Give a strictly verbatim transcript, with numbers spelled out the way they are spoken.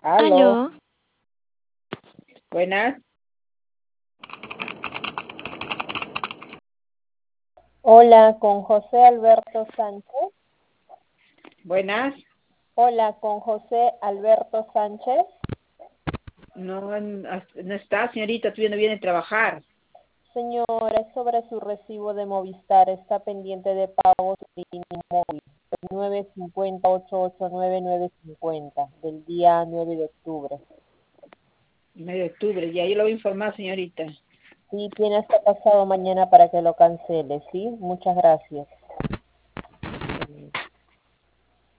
Aló, Aló, buenas. Hola, con José Alberto Sánchez. Buenas. Hola, con José Alberto Sánchez. No, no está, señorita, todavía no viene a trabajar. Señor, es sobre su recibo de Movistar. Está pendiente de pago su línea móvil. nueve cinco cero, ocho ocho nueve, nueve cinco cero del día nueve de octubre. Medio de octubre, ya yo lo voy a informar, señorita. Sí, tiene hasta pasado mañana para que lo cancele, ¿sí? Muchas gracias.